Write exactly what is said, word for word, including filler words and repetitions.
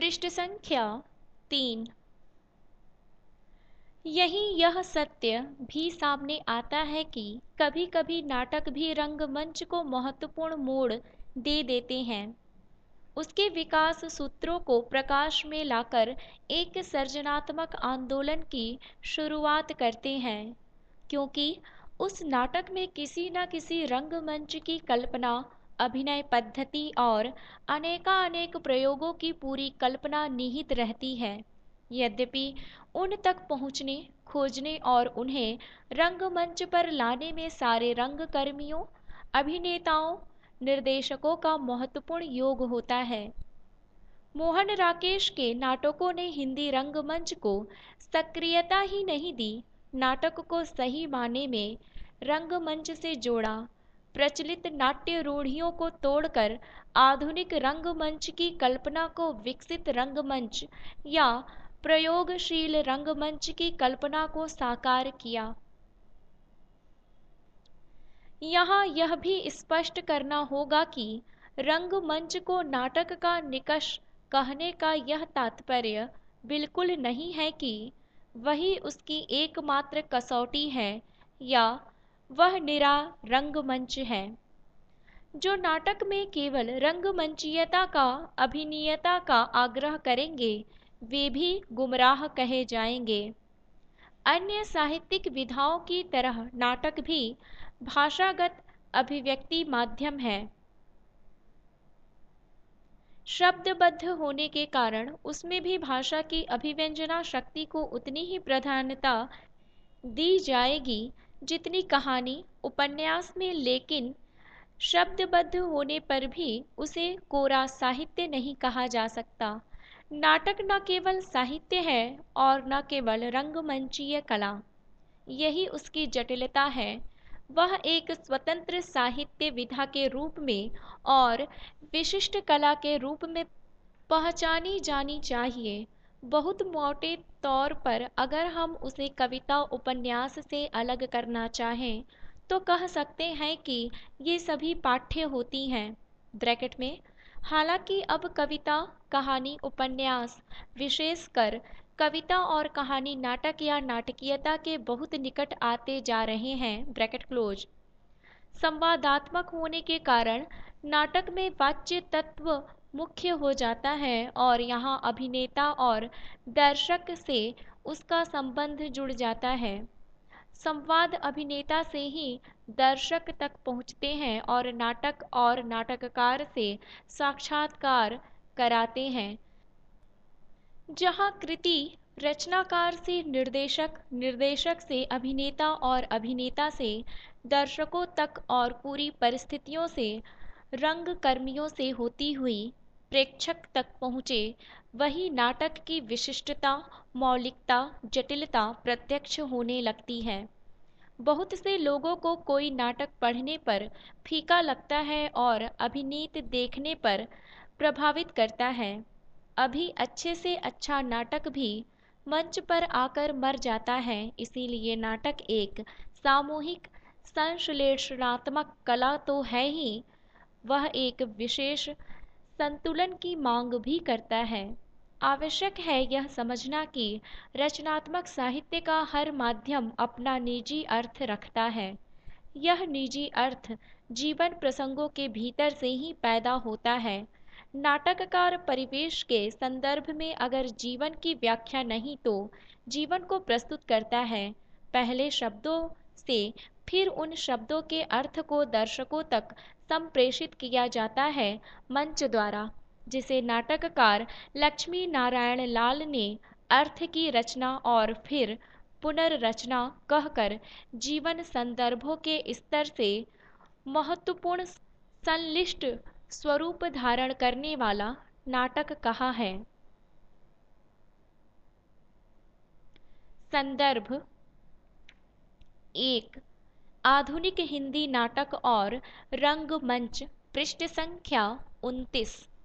पृष्ठ संख्या तीन। यही यह सत्य भी सामने आता है कि कभी कभी नाटक भी रंगमंच को महत्वपूर्ण मोड़ दे देते हैं, उसके विकास सूत्रों को प्रकाश में लाकर एक सृजनात्मक आंदोलन की शुरुआत करते हैं, क्योंकि उस नाटक में किसी न किसी रंगमंच की कल्पना, अभिनय पद्धति और अनेकानेक प्रयोगों की पूरी कल्पना निहित रहती है। यद्यपि उन तक पहुँचने, खोजने और उन्हें रंगमंच पर लाने में सारे रंगकर्मियों, अभिनेताओं, निर्देशकों का महत्वपूर्ण योग होता है। मोहन राकेश के नाटकों ने हिंदी रंगमंच को सक्रियता ही नहीं दी, नाटक को सही माने में रंगमंच से जोड़ा, प्रचलित नाट्य रूढ़ियों को तोड़कर आधुनिक रंगमंच की कल्पना को विकसित रंगमंच या प्रयोगशील रंगमंच की कल्पना को साकार किया। यहाँ यह भी स्पष्ट करना होगा कि रंगमंच को नाटक का निकष कहने का यह तात्पर्य बिल्कुल नहीं है कि वही उसकी एकमात्र कसौटी है या वह निरा रंगमंच है। जो नाटक में केवल रंगमंचीयता का, अभिनीयता का आग्रह करेंगे, वे भी गुमराह कहे जाएंगे। अन्य साहित्यिक विधाओं की तरह नाटक भी भाषागत अभिव्यक्ति माध्यम है। शब्दबद्ध होने के कारण उसमें भी भाषा की अभिव्यंजना शक्ति को उतनी ही प्रधानता दी जाएगी जितनी कहानी, उपन्यास में, लेकिन शब्दबद्ध होने पर भी उसे कोरा साहित्य नहीं कहा जा सकता। नाटक न केवल साहित्य है और न केवल रंगमंचीय कला, यही उसकी जटिलता है। वह एक स्वतंत्र साहित्य विधा के रूप में और विशिष्ट कला के रूप में पहचानी जानी चाहिए। बहुत मोटे तौर पर अगर हम उसे कविता, उपन्यास से अलग करना चाहें तो कह सकते हैं कि ये सभी पाठ्य होती हैं, ब्रैकेट में। हालांकि अब कविता, कहानी, उपन्यास, विशेषकर कविता और कहानी नाटक या नाटकीयता के बहुत निकट आते जा रहे हैं, ब्रैकेट क्लोज। संवादात्मक होने के कारण नाटक में वाच्य तत्व मुख्य हो जाता है और यहाँ अभिनेता और दर्शक से उसका संबंध जुड़ जाता है। संवाद अभिनेता से ही दर्शक तक पहुँचते हैं और नाटक और नाटककार से साक्षात्कार कराते हैं। जहाँ कृति रचनाकार से निर्देशक, निर्देशक से अभिनेता और अभिनेता से दर्शकों तक और पूरी परिस्थितियों से रंगकर्मियों से होती हुई प्रेक्षक तक पहुँचे, वही नाटक की विशिष्टता, मौलिकता, जटिलता प्रत्यक्ष होने लगती है। बहुत से लोगों को कोई नाटक पढ़ने पर फीका लगता है और अभिनीत देखने पर प्रभावित करता है। अभी अच्छे से अच्छा नाटक भी मंच पर आकर मर जाता है। इसीलिए नाटक एक सामूहिक संश्लेषणात्मक कला तो है ही, वह एक विशेष संतुलन की मांग भी करता है। आवश्यक है यह समझना कि रचनात्मक साहित्य का हर माध्यम अपना निजी अर्थ रखता है। यह निजी अर्थ जीवन प्रसंगों के भीतर से ही पैदा होता है। नाटककार परिवेश के संदर्भ में अगर जीवन की व्याख्या नहीं तो जीवन को प्रस्तुत करता है, पहले शब्दों से, फिर उन शब्दों के अर्थ को दर्शकों तक संप्रेषित किया जाता है मंच द्वारा, जिसे नाटककार लक्ष्मी नारायण लाल ने अर्थ की रचना और फिर पुनर्रचना कहकर जीवन संदर्भों के स्तर से महत्वपूर्ण संलिष्ट स्वरूप धारण करने वाला नाटक कहा है। संदर्भ एक, आधुनिक हिंदी नाटक और रंगमंच, पृष्ठ संख्या उनतीस।